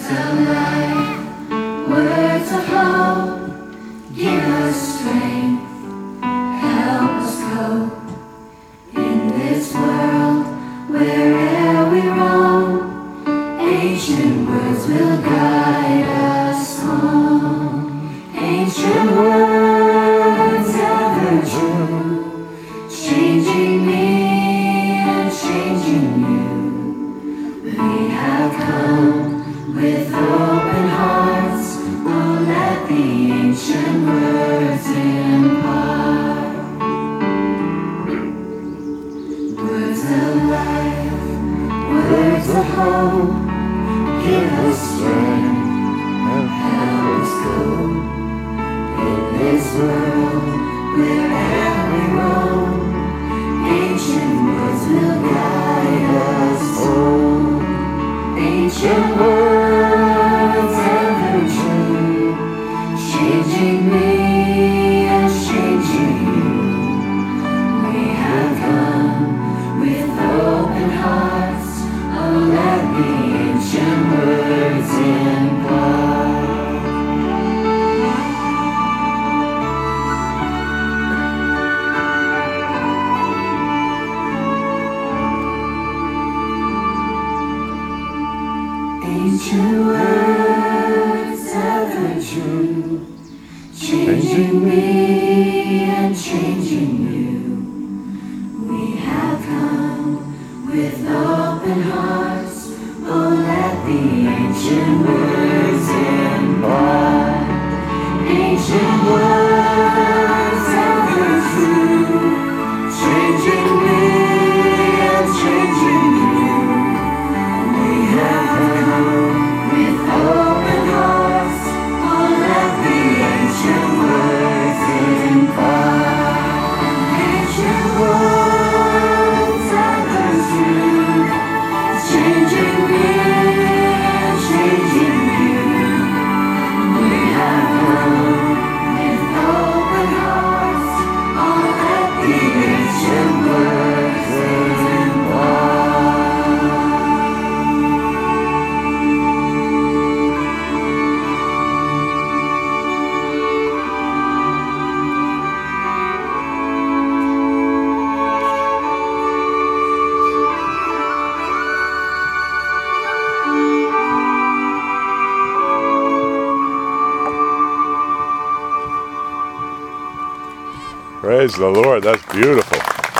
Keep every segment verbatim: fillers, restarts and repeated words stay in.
Praise the Lord. That's beautiful.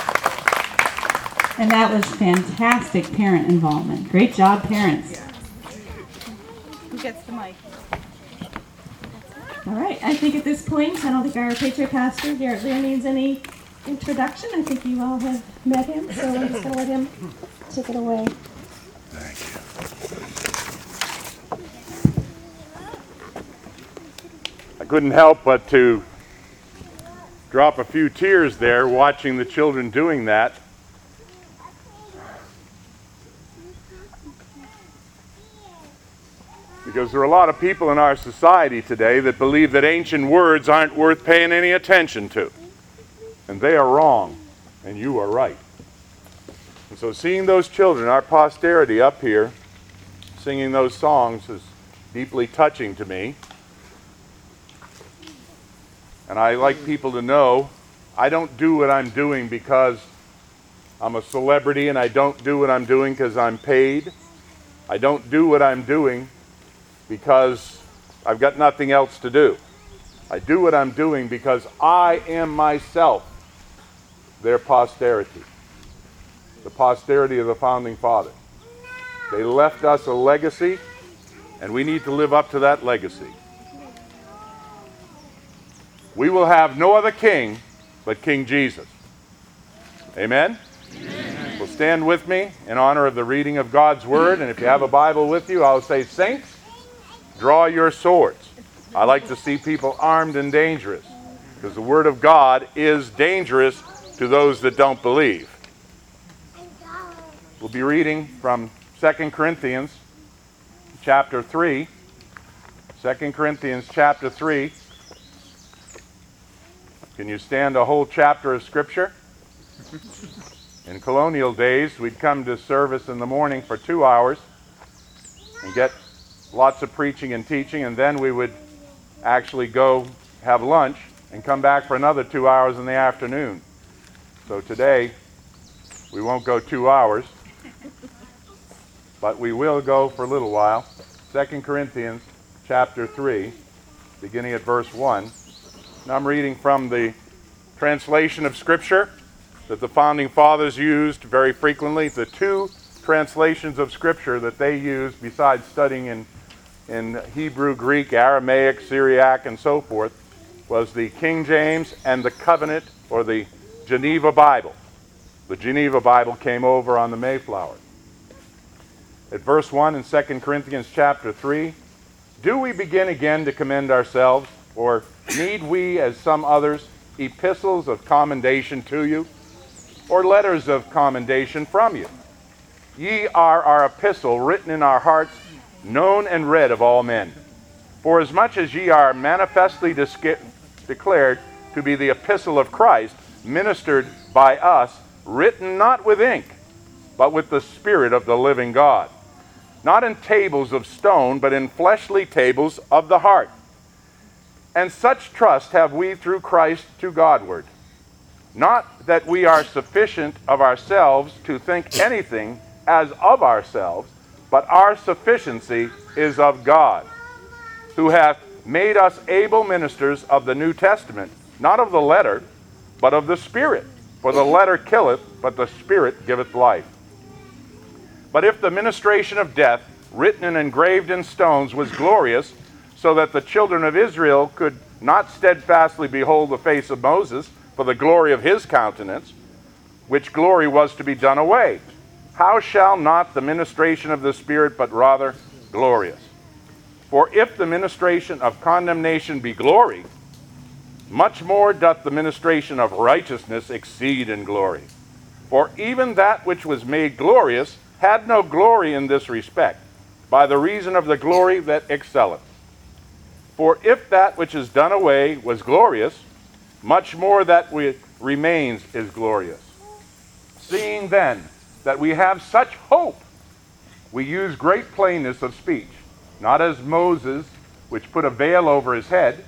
And that was fantastic parent involvement. Great job, parents. Who gets the mic? All right. I think at this point, I don't think our patriot pastor, Garrett Lear, needs any introduction. I think you all have met him, so I'm just going to let him take it away. Thank you. I couldn't help but to drop a few tears there watching the children doing that. Because there are a lot of people in our society today that believe that ancient words aren't worth paying any attention to. And they are wrong, and you are right. And so seeing those children, our posterity up here, singing those songs is deeply touching to me. And I like people to know I don't do what I'm doing because I'm a celebrity, and I don't do what I'm doing because I'm paid. I don't do what I'm doing because I've got nothing else to do. I do what I'm doing because I am myself their posterity, the posterity of the Founding Fathers. They left us a legacy, and we need to live up to that legacy. We will have no other king but King Jesus. Amen? Amen. Well, stand with me in honor of the reading of God's Word, and if you have a Bible with you, I'll say, Saints, draw your swords. I like to see people armed and dangerous, because the Word of God is dangerous to those that don't believe. We'll be reading from Second Corinthians chapter three. Second Corinthians chapter three. Can you stand a whole chapter of Scripture? In colonial days, we'd come to service in the morning for two hours and get lots of preaching and teaching, and then we would actually go have lunch and come back for another two hours in the afternoon. So today, we won't go two hours, but we will go for a little while. Second Corinthians chapter three, beginning at verse one. Now I'm reading from the translation of Scripture that the Founding Fathers used very frequently. The two translations of Scripture that they used, besides studying in, in Hebrew, Greek, Aramaic, Syriac, and so forth, was the King James and the Covenant, or the Geneva Bible. The Geneva Bible came over on the Mayflower. At verse one in Second Corinthians chapter three, do we begin again to commend ourselves, or need we, as some others, epistles of commendation to you, or letters of commendation from you? Ye are our epistle, written in our hearts, known and read of all men. For as much as ye are manifestly disca- declared to be the epistle of Christ, ministered by us, written not with ink, but with the Spirit of the living God, not in tables of stone, but in fleshly tables of the heart. And such trust have we through Christ to Godward. Not that we are sufficient of ourselves to think anything as of ourselves, but our sufficiency is of God, who hath made us able ministers of the New Testament, not of the letter, but of the Spirit. For the letter killeth, but the Spirit giveth life. But if the ministration of death, written and engraved in stones, was glorious, so that the children of Israel could not steadfastly behold the face of Moses for the glory of his countenance, which glory was to be done away, how shall not the ministration of the Spirit but rather glorious? For if the ministration of condemnation be glory, much more doth the ministration of righteousness exceed in glory. For even that which was made glorious had no glory in this respect, by the reason of the glory that excelleth. For if that which is done away was glorious, much more that which remains is glorious. Seeing then that we have such hope, we use great plainness of speech, not as Moses, which put a veil over his head,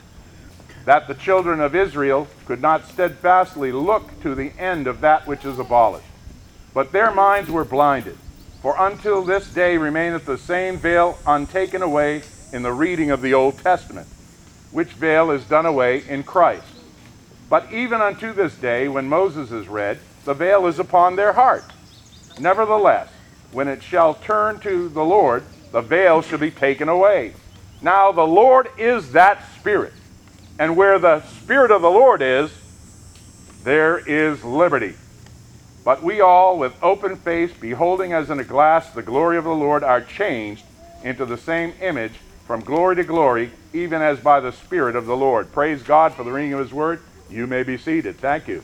that the children of Israel could not steadfastly look to the end of that which is abolished. But their minds were blinded. For until this day remaineth the same veil untaken away in the reading of the Old Testament, which veil is done away in Christ. But even unto this day, when Moses is read, the veil is upon their heart. Nevertheless, when it shall turn to the Lord, the veil shall be taken away. Now the Lord is that Spirit, and where the Spirit of the Lord is, there is liberty. But we all, with open face, beholding as in a glass the glory of the Lord, are changed into the same image from glory to glory, even as by the Spirit of the Lord. Praise God for the reading of His Word. You may be seated. Thank you.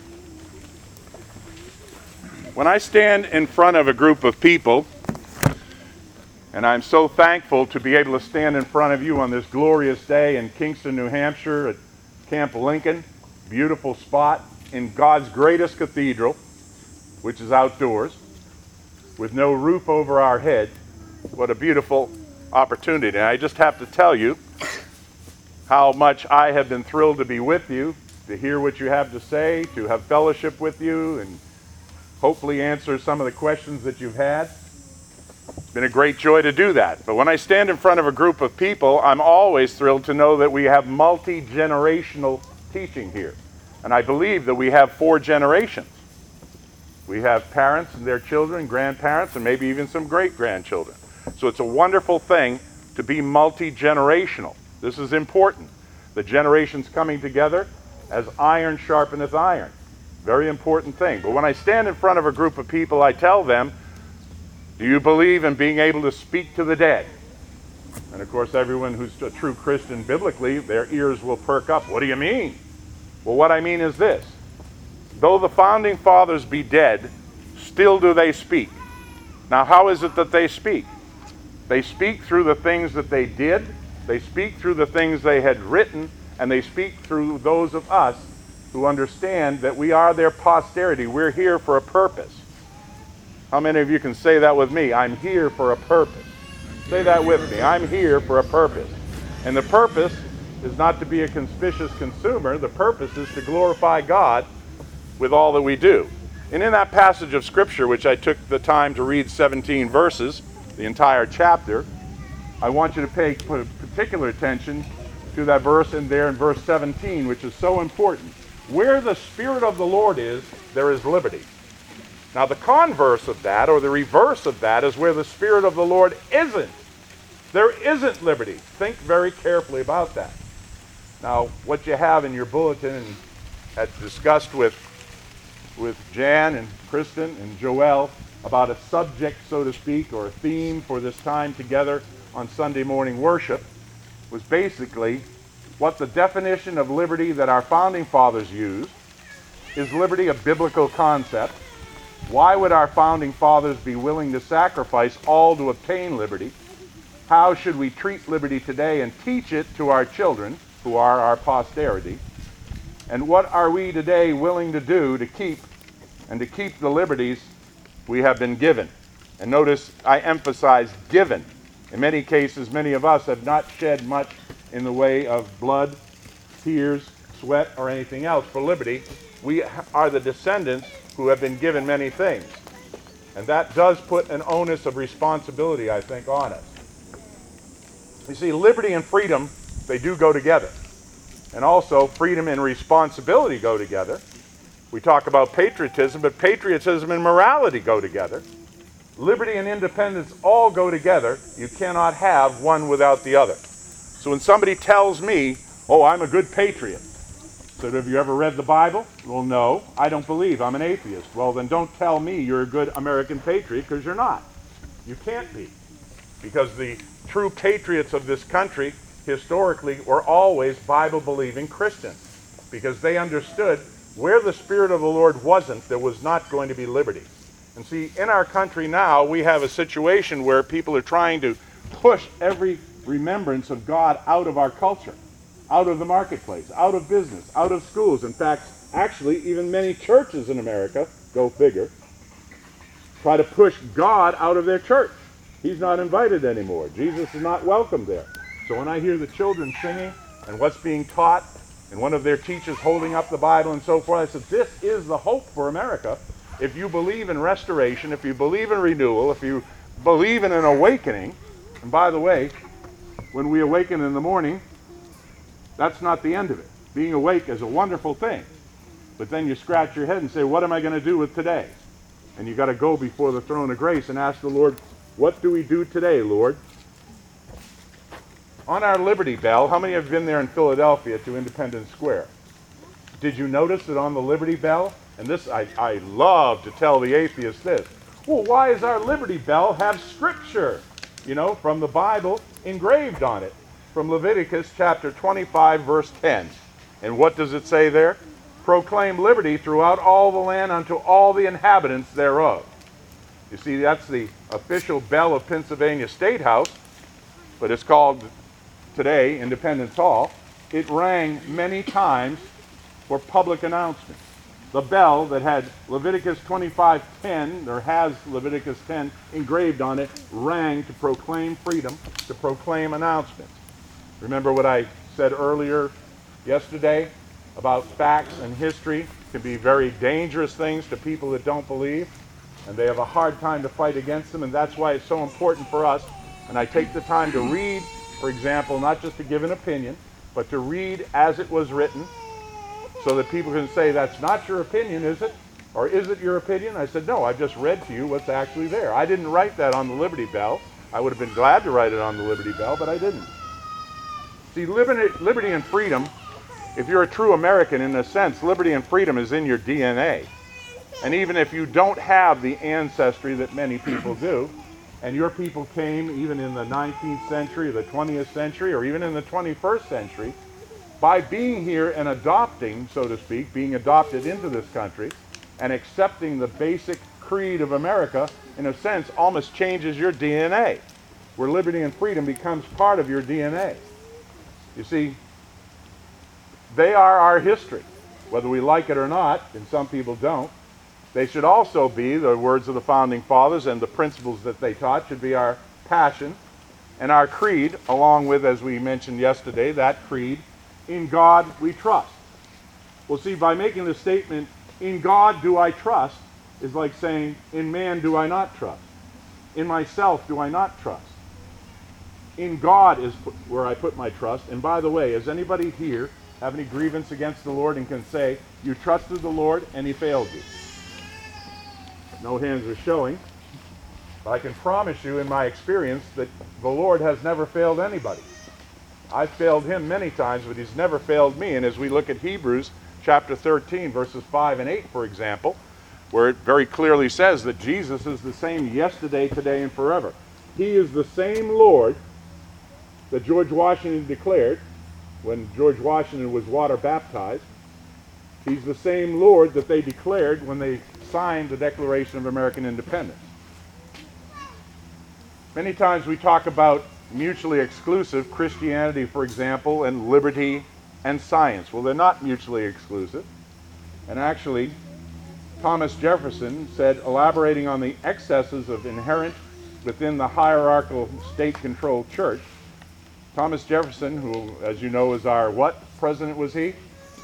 When I stand in front of a group of people, and I'm so thankful to be able to stand in front of you on this glorious day in Kingston, New Hampshire at Camp Lincoln, beautiful spot in God's greatest cathedral, which is outdoors, with no roof over our head. What a beautiful opportunity. And I just have to tell you how much I have been thrilled to be with you, to hear what you have to say, to have fellowship with you, and hopefully answer some of the questions that you've had. It's been a great joy to do that. But when I stand in front of a group of people, I'm always thrilled to know that we have multi-generational teaching here. And I believe that we have four generations. We have parents and their children, grandparents, and maybe even some great-grandchildren. So it's a wonderful thing to be multi-generational. This is important. The generations coming together as iron sharpeneth iron. Very important thing. But when I stand in front of a group of people, I tell them, do you believe in being able to speak to the dead? And of course, everyone who's a true Christian biblically, their ears will perk up. What do you mean? Well, what I mean is this. Though the founding fathers be dead, still do they speak. Now, how is it that they speak? They speak through the things that they did, they speak through the things they had written, and they speak through those of us who understand that we are their posterity. We're here for a purpose. How many of you can say that with me? I'm here for a purpose. Say that with me. I'm here for a purpose. And the purpose is not to be a conspicuous consumer. The purpose is to glorify God with all that we do. And in that passage of Scripture, which I took the time to read seventeen verses, the entire chapter, I want you to pay particular attention to that verse in there in verse seventeen, which is so important. Where the Spirit of the Lord is, there is liberty. Now the converse of that, or the reverse of that, is where the Spirit of the Lord isn't. There isn't liberty. Think very carefully about that. Now, what you have in your bulletin, and had discussed with, with Jan and Kristen and Joelle about a subject, so to speak, or a theme for this time together on Sunday morning worship, was basically what the definition of liberty that our founding fathers used. Is liberty a biblical concept? Why would our founding fathers be willing to sacrifice all to obtain liberty? How should we treat liberty today and teach it to our children, who are our posterity? And what are we today willing to do to keep and to keep the liberties we have been given? And notice I emphasize given. In many cases, many of us have not shed much in the way of blood, tears, sweat, or anything else for liberty. We are the descendants who have been given many things. And that does put an onus of responsibility, I think, on us. You see, liberty and freedom, they do go together. And also, freedom and responsibility go together. We talk about patriotism, but patriotism and morality go together. Liberty and independence all go together. You cannot have one without the other. So when somebody tells me, oh, I'm a good patriot, so have you ever read the Bible? Well, no, I don't believe. I'm an atheist. Well, then don't tell me you're a good American patriot, because you're not. You can't be. Because the true patriots of this country, historically, were always Bible-believing Christians. Because they understood where the Spirit of the Lord wasn't, there was not going to be liberty. And see, in our country now, we have a situation where people are trying to push every remembrance of God out of our culture, out of the marketplace, out of business, out of schools. In fact, actually, even many churches in America, go figure, try to push God out of their church. He's not invited anymore. Jesus is not welcome there. So when I hear the children singing and what's being taught, and one of their teachers holding up the Bible and so forth, I said, this is the hope for America. If you believe in restoration, if you believe in renewal, if you believe in an awakening, and by the way, when we awaken in the morning, that's not the end of it. Being awake is a wonderful thing. But then you scratch your head and say, what am I going to do with today? And you got to go before the throne of grace and ask the Lord, what do we do today, Lord? On our Liberty Bell, how many have been there in Philadelphia to Independence Square? Did you notice that on the Liberty Bell, and this I, I love to tell the atheists this, well, why does our Liberty Bell have scripture, you know, from the Bible engraved on it? From Leviticus chapter twenty-five, verse ten. And what does it say there? Proclaim liberty throughout all the land unto all the inhabitants thereof. You see, that's the official bell of Pennsylvania State House, but it's called today Independence Hall. It rang many times for public announcements. The bell that had Leviticus twenty-five ten, or has Leviticus ten engraved on it, rang to proclaim freedom, to proclaim announcements. Remember what I said earlier yesterday about facts and history can be very dangerous things to people that don't believe, and they have a hard time to fight against them, and that's why it's so important for us. And I take the time to read, for example, not just to give an opinion, but to read as it was written, so that people can say, that's not your opinion, is it? Or is it your opinion? I said, no, I just read to you what's actually there. I didn't write that on the Liberty Bell. I would have been glad to write it on the Liberty Bell, but I didn't. See, liberty, liberty and freedom, if you're a true American, in a sense, liberty and freedom is in your D N A. And even if you don't have the ancestry that many people do, and your people came even in the nineteenth century, the twentieth century, or even in the twenty-first century, by being here and adopting, so to speak, being adopted into this country, and accepting the basic creed of America, in a sense, almost changes your D N A, where liberty and freedom becomes part of your D N A. You see, they are our history, whether we like it or not, and some people don't. They should also be, the words of the Founding Fathers and the principles that they taught should be our passion, And our creed, along with, as we mentioned yesterday, that creed, in God we trust. Well, see, by making the statement, in God do I trust, is like saying, in man do I not trust. In myself do I not trust. In God is where I put my trust. And by the way, does anybody here have any grievance against the Lord and can say, you trusted the Lord and he failed you? No hands are showing. But I can promise you in my experience that the Lord has never failed anybody. I've failed him many times, but he's never failed me. And as we look at Hebrews chapter thirteen, verses five and eight, for example, where it very clearly says that Jesus is the same yesterday, today, and forever. He is the same Lord that George Washington declared when George Washington was water baptized. He's the same Lord that they declared when they signed the Declaration of American Independence. Many times we talk about mutually exclusive, Christianity, for example, and liberty and science. Well, they're not mutually exclusive. And actually, Thomas Jefferson said, elaborating on the excesses of inherent within the hierarchical state-controlled church, Thomas Jefferson, who, as you know, is our what president was he?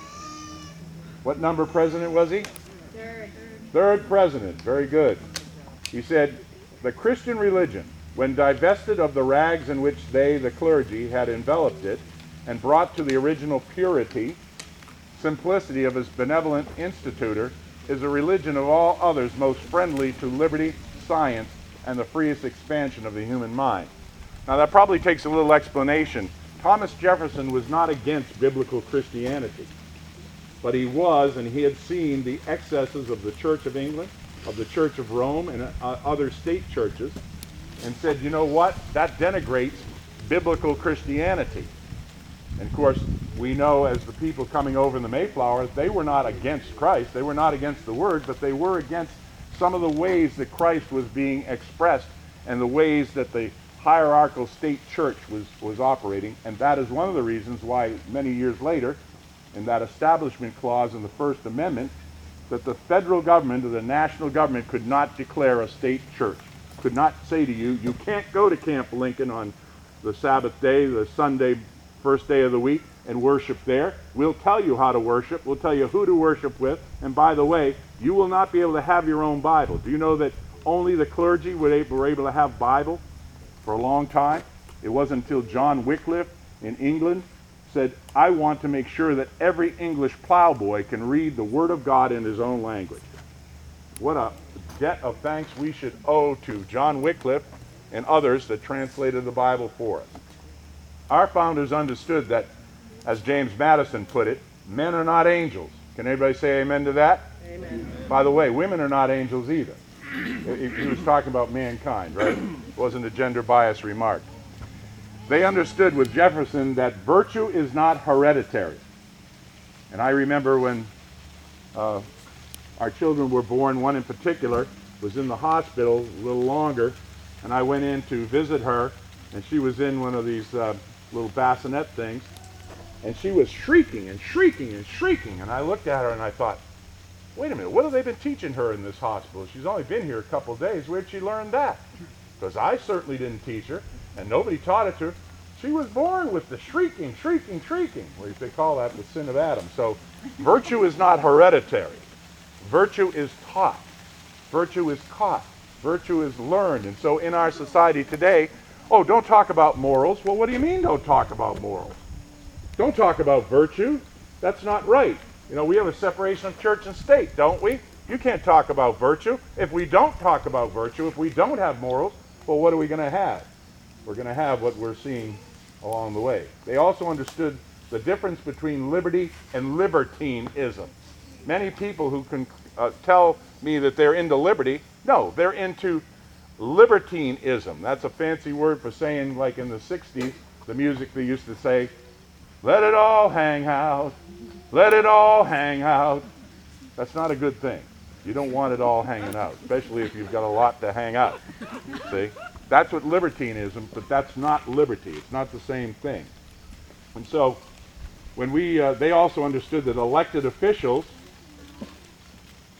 What number president was he? Third. Third president. Very good. He said, the Christian religion, when divested of the rags in which they, the clergy, had enveloped it, and brought to the original purity, simplicity of his benevolent institutor, is a religion of all others most friendly to liberty, science, and the freest expansion of the human mind. Now that probably takes a little explanation. Thomas Jefferson was not against biblical Christianity, but he was, and he had seen the excesses of the Church of England, of the Church of Rome, and uh, other state churches, and said, you know what, that denigrates biblical Christianity. And of course, we know as the people coming over in the Mayflower, they were not against Christ, they were not against the Word, but they were against some of the ways that Christ was being expressed and the ways that the hierarchical state church was, was operating. And that is one of the reasons why many years later, in that establishment clause in the First Amendment, that the federal government or the national government could not declare a state church, could not say to you, you can't go to Camp Lincoln on the Sabbath day, the Sunday, first day of the week, and worship there. We'll tell you how to worship. We'll tell you who to worship with. And by the way, you will not be able to have your own Bible. Do you know that only the clergy were able, were able to have Bible for a long time? It wasn't until John Wycliffe in England said, I want to make sure that every English plowboy can read the Word of God in his own language. What a debt of thanks we should owe to John Wycliffe and others that translated the Bible for us. Our founders understood that, as James Madison put it, men are not angels. Can anybody say amen to that? Amen. By the way, women are not angels either. He was talking about mankind, right? It wasn't a gender bias remark. They understood with Jefferson that virtue is not hereditary. And I remember when uh, our children were born, one in particular was in the hospital a little longer, and I went in to visit her, and she was in one of these uh, little bassinet things, and she was shrieking and shrieking and shrieking, and I looked at her and I thought, wait a minute, what have they been teaching her in this hospital? She's only been here a couple of days. Where'd she learn that? Because I certainly didn't teach her, and nobody taught it to her. She was born with the shrieking, shrieking, shrieking. Well, they call that the sin of Adam. So virtue is not hereditary. Virtue is taught. Virtue is caught. Virtue is learned. And so in our society today, oh, don't talk about morals. Well, what do you mean don't talk about morals? Don't talk about virtue. That's not right. You know, we have a separation of church and state, don't we? You can't talk about virtue. If we don't talk about virtue, if we don't have morals, well, what are we going to have? We're going to have what we're seeing along the way. They also understood the difference between liberty and libertinism. Many people who can uh, tell me that they're into liberty, no, they're into libertinism. That's a fancy word for saying, like in the sixties, the music they used to say, let it all hang out, let it all hang out. That's not a good thing. You don't want it all hanging out, especially if you've got a lot to hang out. See? That's what libertinism, but that's not liberty. It's not the same thing. And so, when we, uh, they also understood that elected officials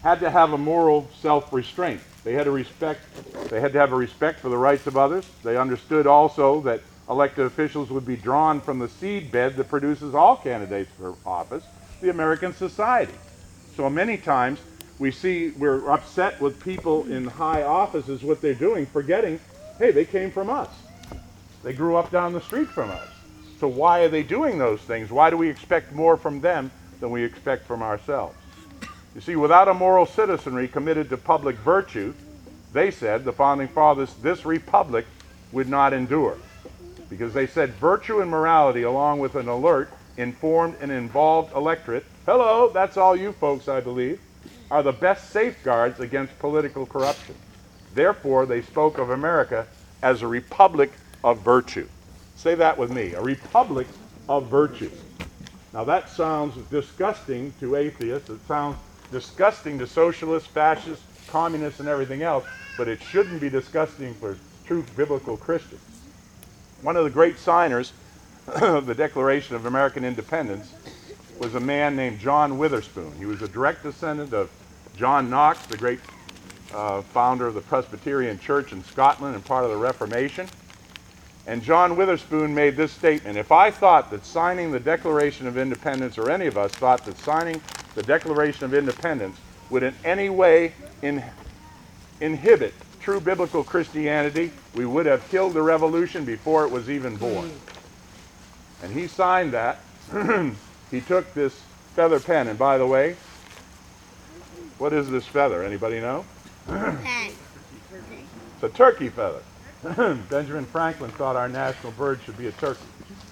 had to have a moral self-restraint. They had to respect, they had to have a respect for the rights of others. They understood also that elected officials would be drawn from the seed bed that produces all candidates for office, the American society. So many times we see we're upset with people in high offices, what they're doing, forgetting, hey, they came from us. They grew up down the street from us. So why are they doing those things? Why do we expect more from them than we expect from ourselves? You see, without a moral citizenry committed to public virtue, they said, the founding fathers, this republic would not endure. Because they said virtue and morality, along with an alert, informed, and involved electorate, hello, that's all you folks, I believe, are the best safeguards against political corruption. Therefore, they spoke of America as a republic of virtue. Say that with me, a republic of virtue. Now that sounds disgusting to atheists. It sounds disgusting to socialists, fascists, communists, and everything else, but it shouldn't be disgusting for true biblical Christians. One of the great signers of the Declaration of American Independence was a man named John Witherspoon. He was a direct descendant of John Knox, the great uh, founder of the Presbyterian Church in Scotland and part of the Reformation. And John Witherspoon made this statement: if I thought that signing the Declaration of Independence, or any of us thought that signing the Declaration of Independence would in any way in, inhibit true biblical Christianity, we would have killed the revolution before it was even born. And he signed that. He took this feather pen, and by the way, what is this feather? Anybody know? Pen. It's a turkey feather. Benjamin Franklin thought our national bird should be a turkey.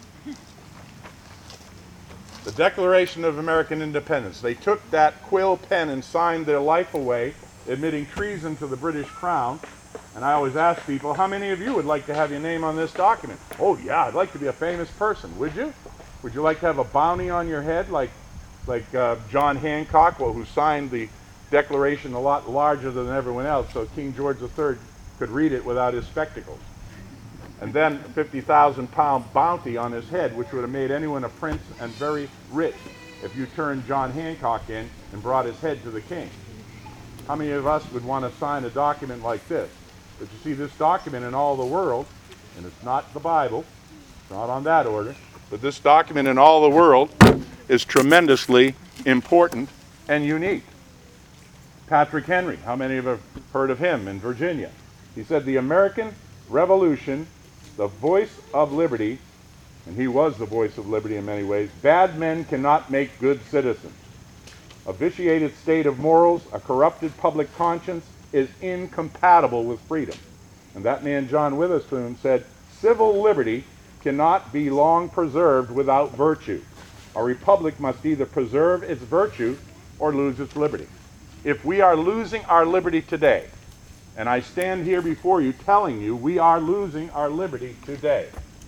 The Declaration of American Independence. They took that quill pen and signed their life away, admitting treason to the British Crown. And I always ask people, how many of you would like to have your name on this document? Oh yeah, I'd like to be a famous person. Would you? Would you like to have a bounty on your head like, like uh, John Hancock, well, who signed the Declaration a lot larger than everyone else, so King George the Third could read it without his spectacles? And then a fifty thousand pound bounty on his head, which would have made anyone a prince and very rich if you turned John Hancock in and brought his head to the king. How many of us would want to sign a document like this? But you see, this document in all the world, and it's not the Bible, it's not on that order, but this document in all the world is tremendously important and unique. Patrick Henry, how many of you have heard of him in Virginia? He said, the American Revolution, the voice of liberty, and he was the voice of liberty in many ways, bad men cannot make good citizens. A vitiated state of morals, a corrupted public conscience is incompatible with freedom. And that man, John Witherspoon, said, civil liberty cannot be long preserved without virtue. A republic must either preserve its virtue or lose its liberty. If we are losing our liberty today, and I stand here before you telling you we are losing our liberty today.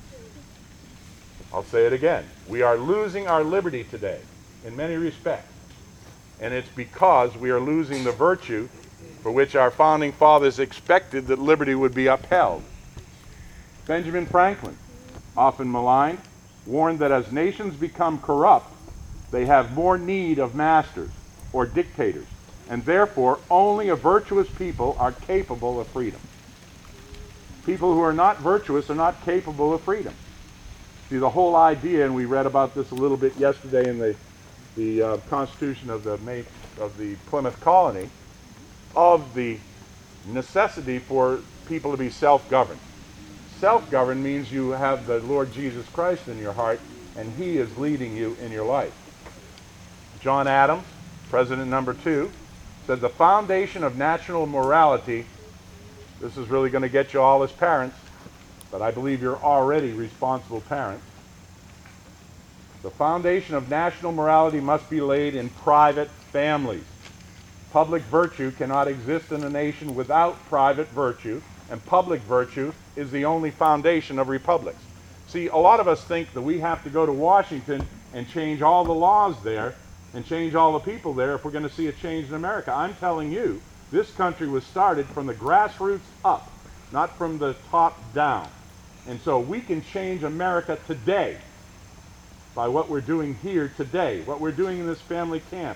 I'll say it again. We are losing our liberty today in many respects. And it's because we are losing the virtue for which our founding fathers expected that liberty would be upheld. Benjamin Franklin, often maligned, warned that as nations become corrupt, they have more need of masters or dictators, and therefore only a virtuous people are capable of freedom. People who are not virtuous are not capable of freedom. See, the whole idea, and we read about this a little bit yesterday in the, the uh, Constitution of the, May, of the Plymouth Colony, of the necessity for people to be self-governed. Self-governed means you have the Lord Jesus Christ in your heart, and He is leading you in your life. John Adams, president number two, said the foundation of national morality, this is really going to get you all as parents, but I believe you're already responsible parents. The foundation of national morality must be laid in private families. Public virtue cannot exist in a nation without private virtue, and public virtue is the only foundation of republics. See, a lot of us think that we have to go to Washington and change all the laws there and change all the people there if we're going to see a change in America. I'm telling you, this country was started from the grassroots up, not from the top down. And so we can change America today by what we're doing here today, what we're doing in this family camp.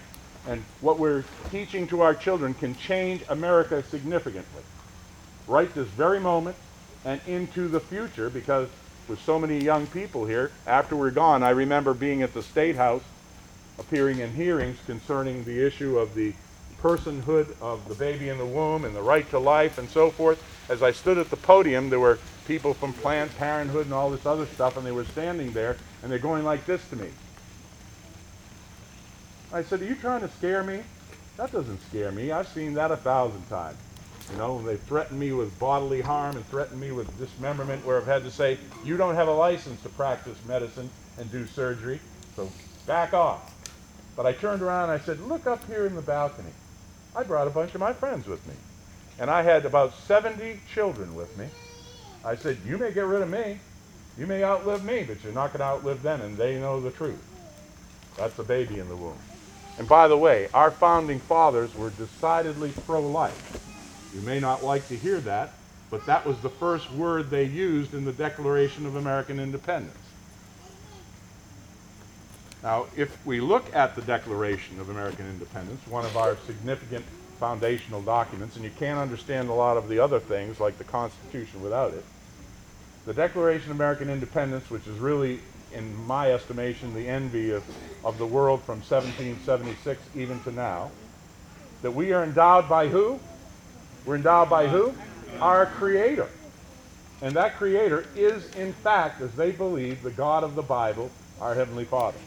and what we're teaching to our children can change America significantly. Right this very moment and into the future, because with so many young people here, after we're gone, I remember being at the State House, appearing in hearings concerning the issue of the personhood of the baby in the womb and the right to life and so forth. As I stood at the podium, there were people from Planned Parenthood and all this other stuff, and they were standing there, and they're going like this to me. I said, are you trying to scare me? That doesn't scare me. I've seen that a thousand times. You know, they threatened me with bodily harm and threatened me with dismemberment, where I've had to say, you don't have a license to practice medicine and do surgery, so back off. But I turned around and I said, look up here in the balcony. I brought a bunch of my friends with me. And I had about seventy children with me. I said, you may get rid of me. You may outlive me, but you're not going to outlive them, and they know the truth. That's the baby in the womb. And by the way, our founding fathers were decidedly pro-life. You may not like to hear that, but that was the first word they used in the Declaration of American Independence. Now, if we look at the Declaration of American Independence, one of our significant foundational documents, and you can't understand a lot of the other things like the Constitution without it, the Declaration of American Independence, which is really, in my estimation, the envy of, of the world from seventeen seventy-six even to now, that we are endowed by who? We're endowed by who? Our Creator. And that Creator is, in fact, as they believe, the God of the Bible, our Heavenly Father.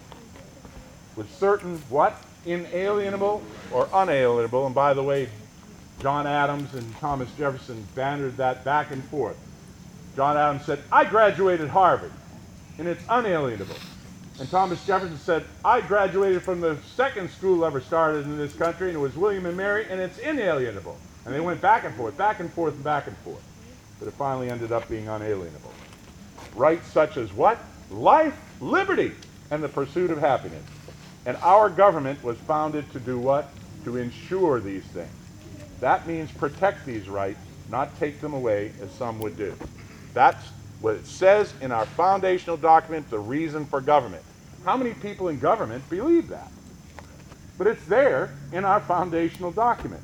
With certain, what? Inalienable or unalienable, and by the way, John Adams and Thomas Jefferson bantered that back and forth. John Adams said, I graduated Harvard, and it's unalienable. And Thomas Jefferson said, I graduated from the second school ever started in this country, and it was William and Mary, and it's inalienable. And they went back and forth, back and forth, and back and forth. But it finally ended up being unalienable. Rights such as what? Life, liberty, and the pursuit of happiness. And our government was founded to do what? To ensure these things. That means protect these rights, not take them away as some would do. That's what it says in our foundational document, the reason for government. How many people in government believe that? But it's there in our foundational document.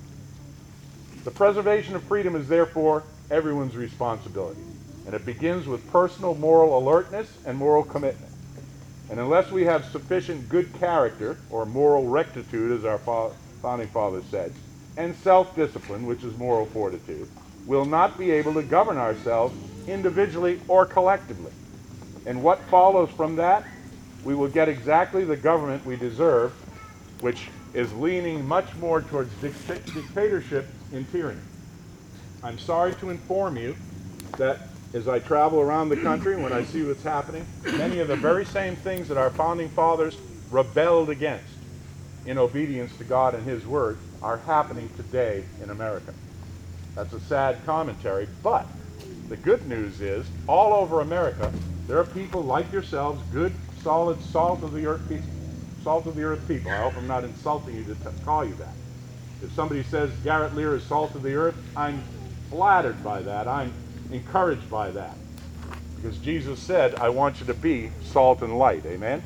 The preservation of freedom is therefore everyone's responsibility. And it begins with personal moral alertness and moral commitment. And unless we have sufficient good character, or moral rectitude, as our founding fathers said, and self-discipline, which is moral fortitude, we'll not be able to govern ourselves individually or collectively. And what follows from that? We will get exactly the government we deserve, which is leaning much more towards dict- dictatorship and tyranny. I'm sorry to inform you that as I travel around the country, when I see what's happening, many of the very same things that our founding fathers rebelled against in obedience to God and His Word are happening today in America. That's a sad commentary, but the good news is, all over America, there are people like yourselves, good, solid, salt of the earth people. Salt of the earth people. I hope I'm not insulting you to t- call you that. If somebody says Garrett Lear is salt of the earth, I'm flattered by that. I'm encouraged by that. Because Jesus said, I want you to be salt and light. Amen?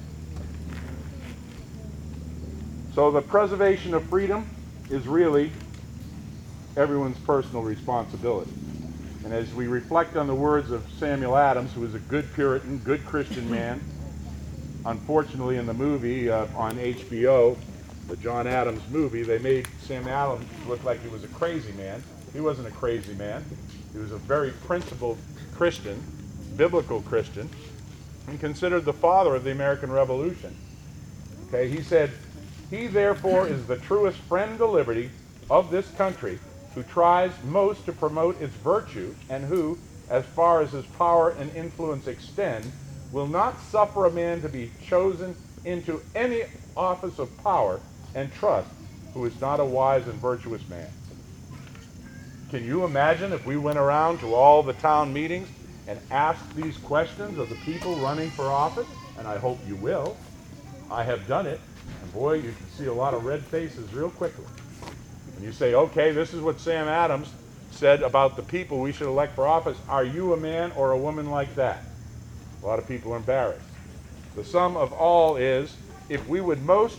So the preservation of freedom is really everyone's personal responsibility. And as we reflect on the words of Samuel Adams, who was a good Puritan, good Christian man, unfortunately in the movie uh, on H B O, the John Adams movie, they made Sam Adams look like he was a crazy man. He wasn't a crazy man. He was a very principled Christian, biblical Christian, and considered the father of the American Revolution. Okay, he said, he therefore is the truest friend to liberty of this country, who tries most to promote its virtue, and who, as far as his power and influence extend, will not suffer a man to be chosen into any office of power and trust who is not a wise and virtuous man. Can you imagine if we went around to all the town meetings and asked these questions of the people running for office? And I hope you will. I have done it. And boy, you can see a lot of red faces real quickly. And you say, okay, this is what Sam Adams said about the people we should elect for office. Are you a man or a woman like that? A lot of people are embarrassed. The sum of all is, if we would most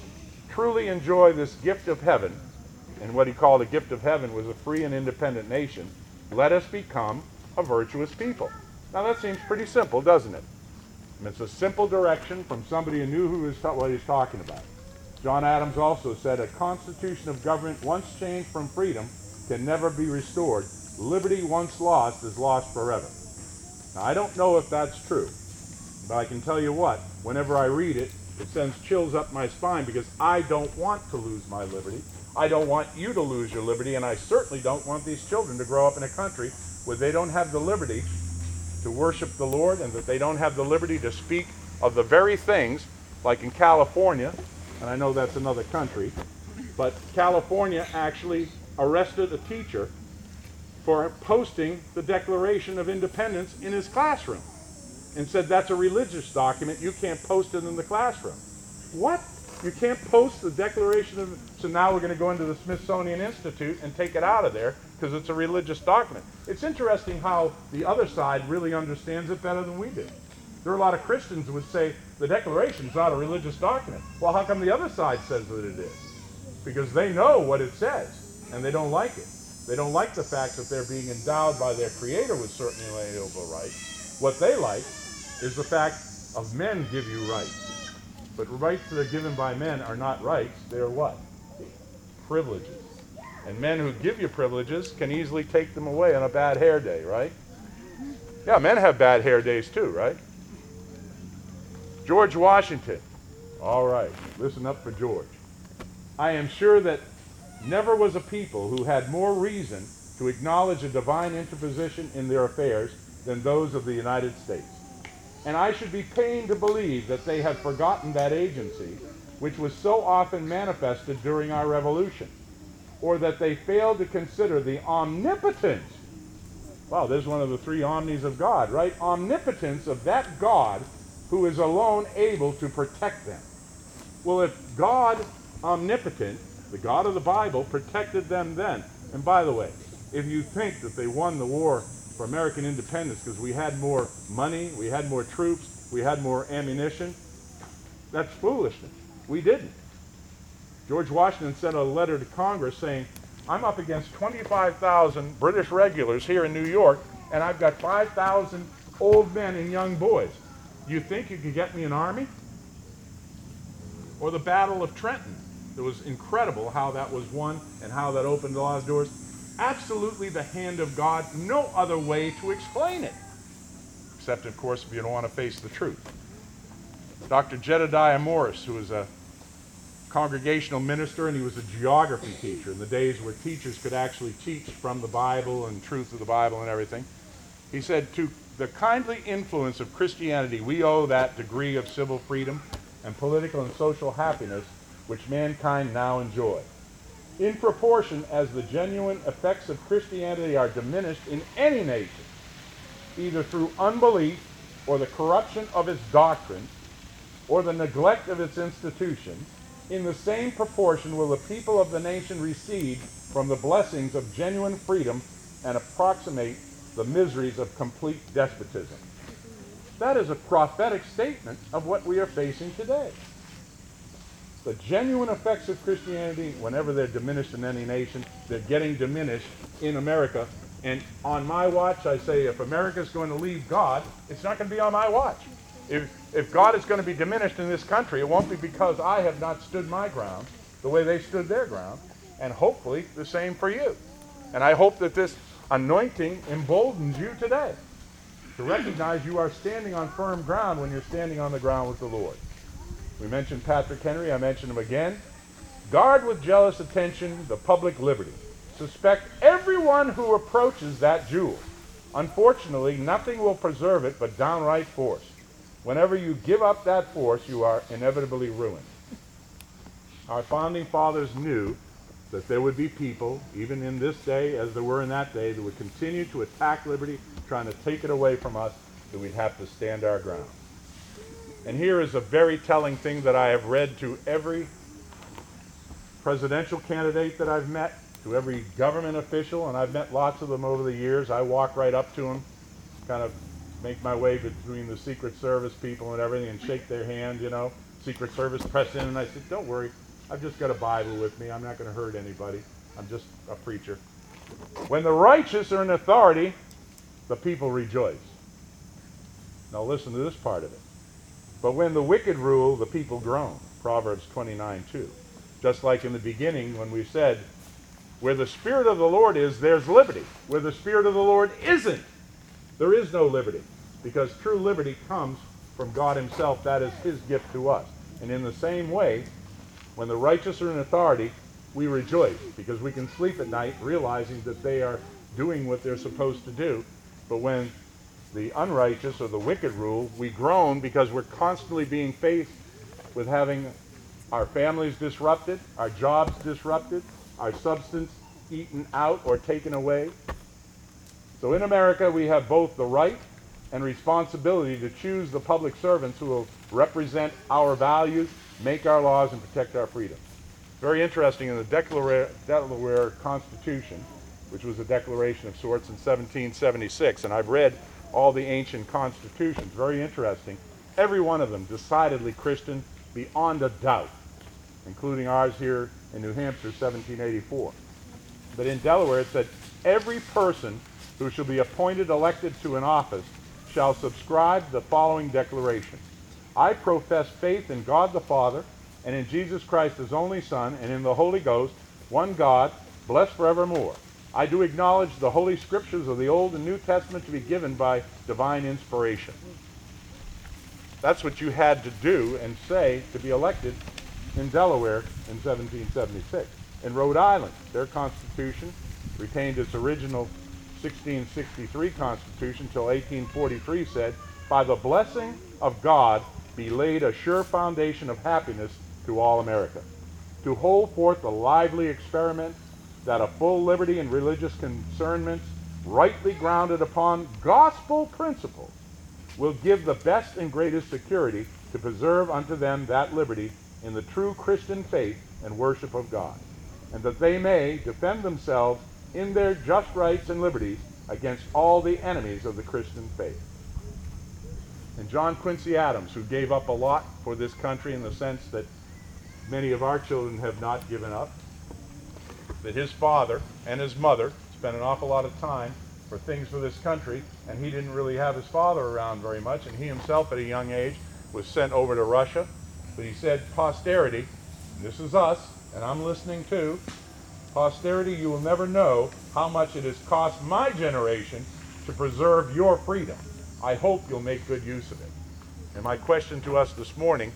truly enjoy this gift of heaven, and what he called a gift of heaven was a free and independent nation, let us become a virtuous people. Now that seems pretty simple, doesn't it? And it's a simple direction from somebody who knew who was ta- what he's talking about. John Adams also said, a constitution of government once changed from freedom can never be restored. Liberty once lost is lost forever. Now I don't know if that's true, but I can tell you what, whenever I read it, it sends chills up my spine because I don't want to lose my liberty. I don't want you to lose your liberty, and I certainly don't want these children to grow up in a country where they don't have the liberty to worship the Lord, and that they don't have the liberty to speak of the very things, like in California, and I know that's another country, but California actually arrested a teacher for posting the Declaration of Independence in his classroom and said that's a religious document, you can't post it in the classroom. What? You can't post the Declaration of... So now we're going to go into the Smithsonian Institute and take it out of there because it's a religious document. It's interesting how the other side really understands it better than we do. There are a lot of Christians who would say the Declaration's not a religious document. Well, how come the other side says that it is? Because they know what it says, and they don't like it. They don't like the fact that they're being endowed by their Creator with certain inalienable rights. What they like is the fact of men give you rights. But rights that are given by men are not rights, they're what? Privileges. And men who give you privileges can easily take them away on a bad hair day, right? Yeah, men have bad hair days too, right? George Washington. All right, listen up for George. I am sure that never was a people who had more reason to acknowledge a divine interposition in their affairs than those of the United States. And I should be pained to believe that they have forgotten that agency which was so often manifested during our revolution, or that they failed to consider the omnipotence. Wow, there's one of the three omnis of God, right? Omnipotence of that God who is alone able to protect them. Well, if God, omnipotent, the God of the Bible, protected them then, and by the way, if you think that they won the war for American independence because we had more money, we had more troops, we had more ammunition, that's foolishness. We didn't. George Washington sent a letter to Congress saying, I'm up against twenty-five thousand British regulars here in New York, and I've got five thousand old men and young boys. You think you could get me an army? Or the Battle of Trenton. It was incredible how that was won and how that opened a lot of doors. Absolutely the hand of God, no other way to explain it. Except, of course, if you don't want to face the truth. Doctor Jedediah Morris, who was a congregational minister, and he was a geography teacher in the days where teachers could actually teach from the Bible and truth of the Bible and everything. He said, to the kindly influence of Christianity, we owe that degree of civil freedom and political and social happiness which mankind now enjoy. In proportion as the genuine effects of Christianity are diminished in any nation, either through unbelief or the corruption of its doctrine or the neglect of its institutions, in the same proportion will the people of the nation recede from the blessings of genuine freedom and approximate the miseries of complete despotism. That is a prophetic statement of what we are facing today. The genuine effects of Christianity, whenever they're diminished in any nation, they're getting diminished in America. And on my watch, I say, if America's going to leave God, it's not going to be on my watch. If, if God is going to be diminished in this country, it won't be because I have not stood my ground the way they stood their ground, and hopefully the same for you. And I hope that this anointing emboldens you today to recognize you are standing on firm ground when you're standing on the ground with the Lord. We mentioned Patrick Henry, I mentioned him again. Guard with jealous attention the public liberty. Suspect everyone who approaches that jewel. Unfortunately, nothing will preserve it but downright force. Whenever you give up that force, you are inevitably ruined. Our founding fathers knew that there would be people, even in this day as there were in that day, that would continue to attack liberty, trying to take it away from us, that we'd have to stand our ground. And here is a very telling thing that I have read to every presidential candidate that I've met, to every government official, and I've met lots of them over the years. I walk right up to them, kind of make my way between the Secret Service people and everything and shake their hand, you know. Secret Service press in, and I said, don't worry, I've just got a Bible with me. I'm not going to hurt anybody. I'm just a preacher. When the righteous are in authority, the people rejoice. Now listen to this part of it. But when the wicked rule, the people groan. Proverbs twenty-nine two. Just like in the beginning when we said, where the Spirit of the Lord is, there's liberty. Where the Spirit of the Lord isn't, there is no liberty. Because true liberty comes from God himself. That is his gift to us. And in the same way, when the righteous are in authority, we rejoice because we can sleep at night realizing that they are doing what they're supposed to do. But when the unrighteous or the wicked rule, we groan because we're constantly being faced with having our families disrupted, our jobs disrupted, our substance eaten out or taken away. So in America, we have both the right and responsibility to choose the public servants who will represent our values, make our laws, and protect our freedom. Very interesting, in the Delaware, Delaware Constitution, which was a declaration of sorts in seventeen seventy-six, and I've read all the ancient constitutions, very interesting. Every one of them decidedly Christian beyond a doubt, including ours here in New Hampshire, seventeen eighty-four. But in Delaware it said, every person who shall be appointed, elected to an office, shall subscribe the following declaration. I profess faith in God the Father, and in Jesus Christ his only Son, and in the Holy Ghost, one God, blessed forevermore. I do acknowledge the Holy Scriptures of the Old and New Testament to be given by divine inspiration. That's what you had to do and say to be elected in Delaware in seventeen seventy-six. In Rhode Island, their constitution retained its original sixteen sixty-three constitution till eighteen forty-three said, by the blessing of God be laid a sure foundation of happiness to all America. To hold forth the lively experiment that a full liberty in religious concernments, rightly grounded upon gospel principles, will give the best and greatest security to preserve unto them that liberty in the true Christian faith and worship of God, and that they may defend themselves in their just rights and liberties against all the enemies of the Christian faith. And John Quincy Adams, who gave up a lot for this country in the sense that many of our children have not given up, that his father and his mother spent an awful lot of time for things for this country, and he didn't really have his father around very much, and he himself at a young age was sent over to Russia. But he said, posterity, and this is us, and I'm listening too, posterity, you will never know how much it has cost my generation to preserve your freedom. I hope you'll make good use of it. And my question to us this morning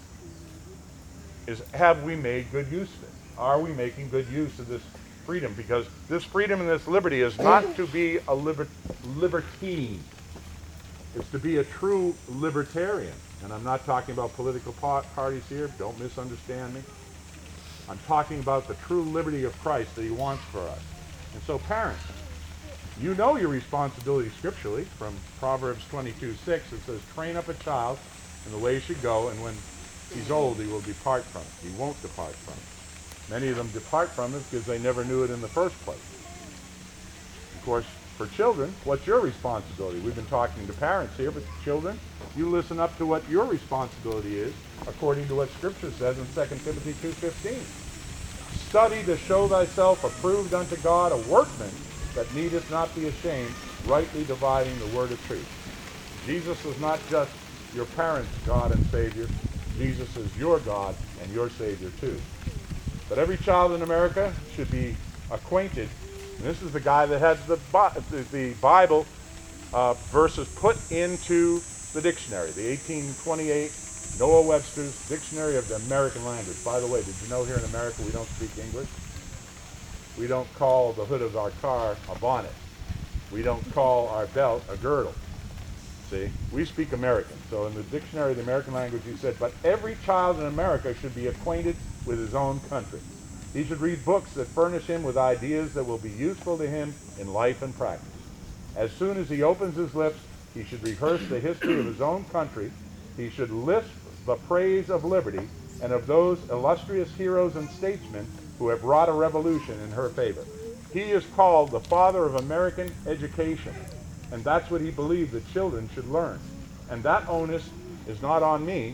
is, have we made good use of it? Are we making good use of this freedom? Because this freedom and this liberty is not to be a liber libertine. It's to be a true libertarian. And I'm not talking about political parties here. Don't misunderstand me. I'm talking about the true liberty of Christ that he wants for us. And so parents, you know your responsibility scripturally from Proverbs twenty-two six. It says, train up a child in the way he should go, and when he's old he will depart from it. He won't depart from it. Many of them depart from it because they never knew it in the first place. Of course, for children, what's your responsibility? We've been talking to parents here, but children, you listen up to what your responsibility is according to what Scripture says in Second Timothy two fifteen. Study to show thyself approved unto God, a workman that needeth not be ashamed, rightly dividing the word of truth. Jesus is not just your parents' God and Savior. Jesus is your God and your Savior too. But every child in America should be acquainted. And this is the guy that had the, the Bible uh, verses put into the dictionary, the eighteen twenty-eight Noah Webster's Dictionary of the American Language. By the way, did you know here in America we don't speak English? We don't call the hood of our car a bonnet. We don't call our belt a girdle. See, we speak American. So in the Dictionary of the American Language, he said, but every child in America should be acquainted with his own country. He should read books that furnish him with ideas that will be useful to him in life and practice. As soon as he opens his lips, he should rehearse the history of his own country. He should lisp the praise of liberty and of those illustrious heroes and statesmen who have wrought a revolution in her favor. He is called the father of American education, and that's what he believed that children should learn. And that onus is not on me,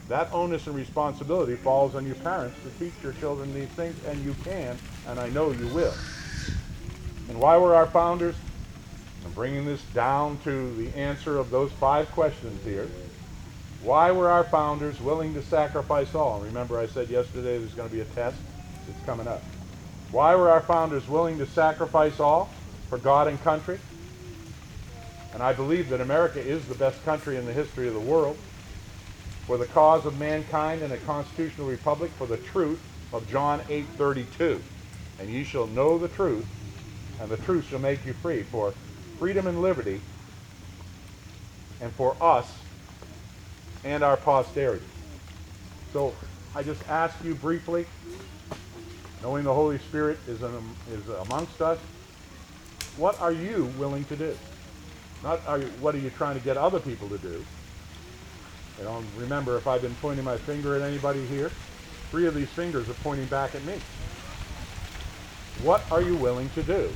that onus and responsibility falls on your parents to teach your children these things, and you can, and I know you will. And why were our founders? I'm bringing this down to the answer of those five questions here. Why were our founders willing to sacrifice all? Remember I said yesterday there's going to be a test? It's coming up. Why were our founders willing to sacrifice all for God and country? And I believe that America is the best country in the history of the world. For the cause of mankind and a constitutional republic, for the truth of John eight thirty-two. And ye shall know the truth, and the truth shall make you free. For freedom and liberty, and for us and our posterity. So I just ask you briefly, knowing the Holy Spirit is, in, is amongst us, what are you willing to do? Not are you, what are you trying to get other people to do? You know, remember, if I've been pointing my finger at anybody here, three of these fingers are pointing back at me. What are you willing to do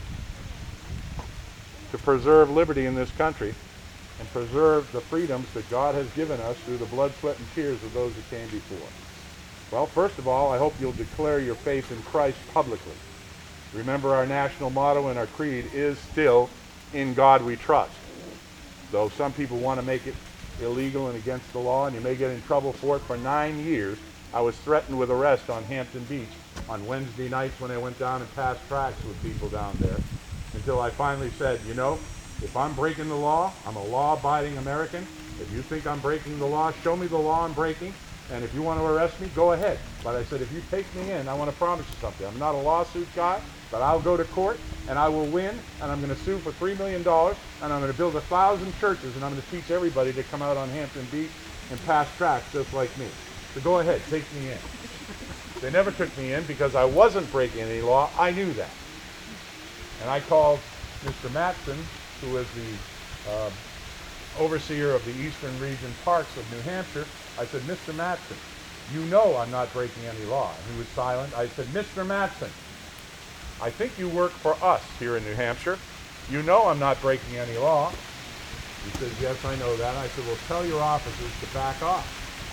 to preserve liberty in this country and preserve the freedoms that God has given us through the blood, sweat, and tears of those who came before? Well, first of all, I hope you'll declare your faith in Christ publicly. Remember, our national motto and our creed is still, "In God we trust." Though some people want to make it illegal and against the law, and you may get in trouble for it. For nine years, I was threatened with arrest on Hampton Beach on Wednesday nights when I went down and passed tracts with people down there, until I finally said, you know, if I'm breaking the law, I'm a law-abiding American. If you think I'm breaking the law, show me the law I'm breaking, and if you want to arrest me, go ahead. But I said, if you take me in, I want to promise you something. I'm not a lawsuit guy, but I'll go to court, and I will win, and I'm going to sue for three million dollars, and I'm going to build a thousand churches, and I'm going to teach everybody to come out on Hampton Beach and pass tracts just like me. So go ahead, take me in. They never took me in because I wasn't breaking any law. I knew that. And I called Mister Matson, who is the uh, overseer of the Eastern Region Parks of New Hampshire. I said, Mister Matson, you know I'm not breaking any law. And he was silent. I said, Mister Matson, I think you work for us here in New Hampshire. You know I'm not breaking any law. He says, yes, I know that. I said, well, tell your officers to back off.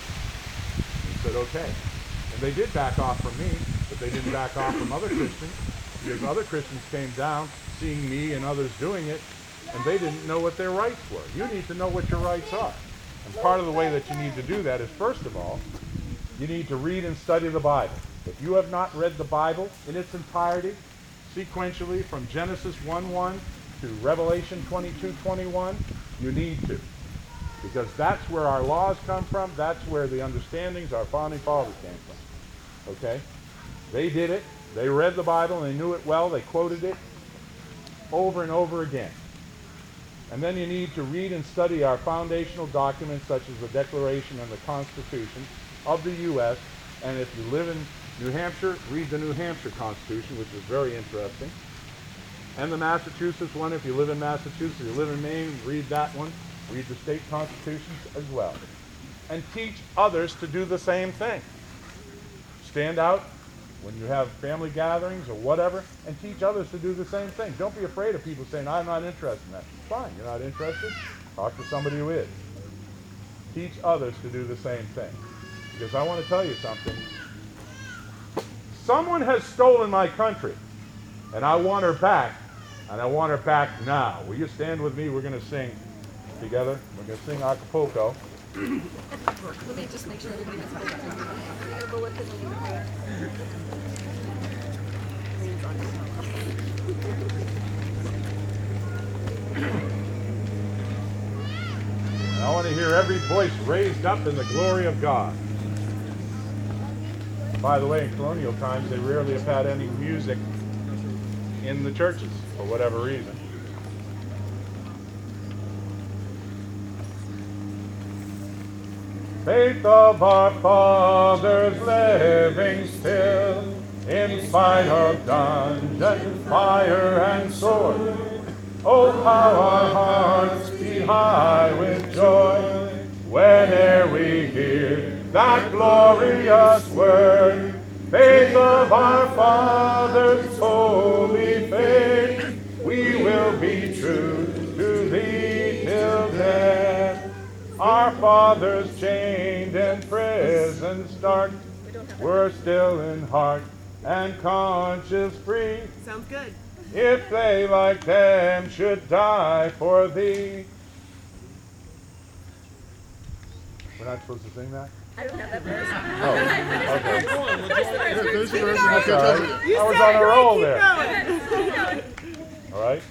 He said, okay. And they did back off from me, but they didn't back off from other Christians, because other Christians came down seeing me and others doing it, and they didn't know what their rights were. You need to know what your rights are. And part of the way that you need to do that is, first of all, you need to read and study the Bible. If you have not read the Bible in its entirety, sequentially from Genesis one one to Revelation twenty-two twenty-one, you need to. Because that's where our laws come from. That's where the understandings our founding fathers came from. Okay? They did it. They read the Bible and they knew it well. They quoted it over and over again. And then you need to read and study our foundational documents such as the Declaration and the Constitution of the U S And if you live in New Hampshire, read the New Hampshire Constitution, which is very interesting. And the Massachusetts one, if you live in Massachusetts, if you live in Maine, read that one. Read the state constitutions as well. And teach others to do the same thing. Stand out when you have family gatherings or whatever, and teach others to do the same thing. Don't be afraid of people saying, I'm not interested in that. Fine, you're not interested. Talk to somebody who is. Teach others to do the same thing. Because I want to tell you something. Someone has stolen my country, and I want her back, and I want her back now. Will you stand with me? We're going to sing together. We're going to sing Acapulco. Let me just make sure everybody has I want to hear every voice raised up in the glory of God. By the way, in colonial times, they rarely have had any music in the churches for whatever reason. Faith of our fathers living still, in spite of dungeon, fire, and sword. Oh, how our hearts beat high with joy, whene'er we hear that glorious word. Faith of our fathers, holy faith, we will be true to thee till death. Our Father, others chained in prisons dark were still in heart and conscience free. Sounds good. If they like them should die for thee. We're not supposed to sing that? I don't have that verse. Oh, okay. Come on, let's go ahead. Finish the verse. That's all right. You I was said on a great, roll keep there. going. All right.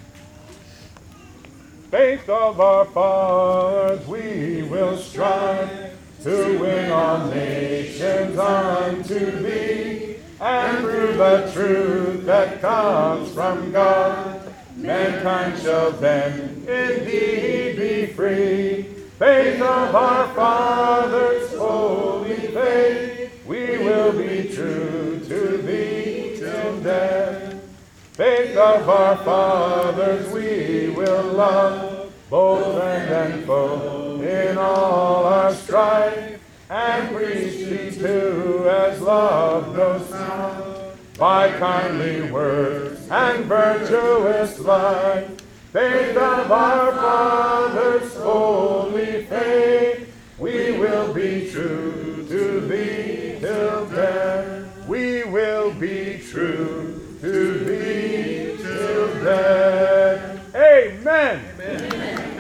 Faith of our fathers, we will strive to win all nations unto thee, and through the truth that comes from God, mankind shall then indeed be free. Faith of our fathers, holy faith, we will be true to thee till death. Faith of our fathers, we will love, both friend and foe, in all our strife, and preach thee too as love knows how, by kindly words and virtuous life. Faith of our fathers, holy faith, we will be true to thee till death. We will be true to thee till death. Amen. Amen.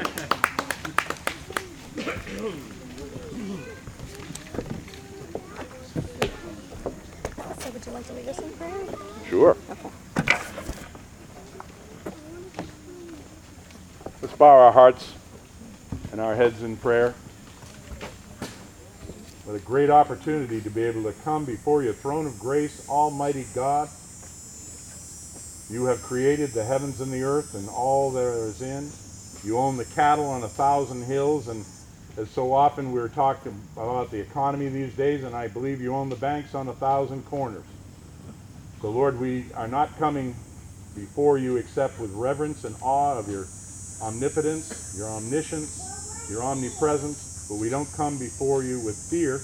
So would you like to lead us in prayer? Sure. Let's bow our hearts and our heads in prayer. What a great opportunity to be able to come before your throne of grace, Almighty God. You have created the heavens and the earth and all there is in. You own the cattle on a thousand hills, and as so often we're talking about the economy these days, and I believe you own the banks on a thousand corners. So Lord, we are not coming before you except with reverence and awe of your omnipotence, your omniscience, your omnipresence, but we don't come before you with fear,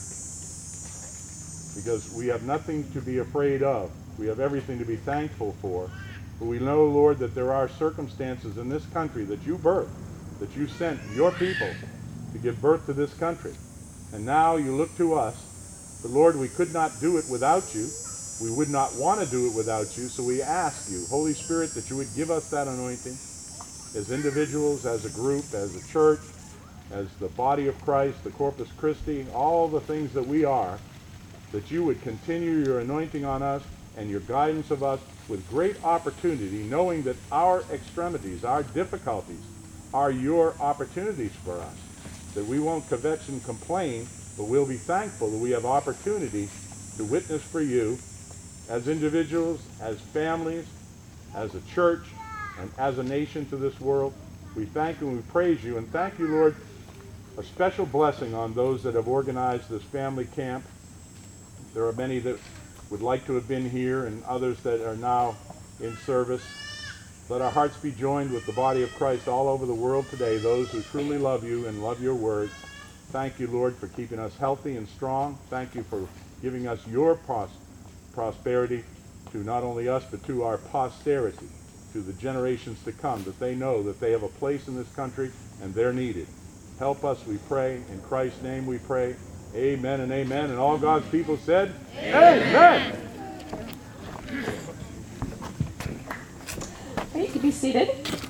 because we have nothing to be afraid of. We have everything to be thankful for. But we know, Lord, that there are circumstances in this country that you birthed, that you sent your people to give birth to this country. And now you look to us. But Lord, we could not do it without you. We would not want to do it without you. So we ask you, Holy Spirit, that you would give us that anointing as individuals, as a group, as a church, as the body of Christ, the Corpus Christi, all the things that we are, that you would continue your anointing on us and your guidance of us with great opportunity, knowing that our extremities, our difficulties, are your opportunities for us. That we won't kvetch and complain, but we'll be thankful that we have opportunity to witness for you as individuals, as families, as a church, and as a nation to this world. We thank you and we praise you, and thank you, Lord, a special blessing on those that have organized this family camp. There are many that would like to have been here and others that are now in service. Let our hearts be joined with the body of Christ all over the world today, those who truly love you and love your word. Thank you, Lord, for keeping us healthy and strong. Thank you for giving us your pros- prosperity to not only us, but to our posterity, to the generations to come, that they know that they have a place in this country and they're needed. Help us, we pray. In Christ's name we pray. Amen and amen. And all God's people said, Amen. All right, you can be seated.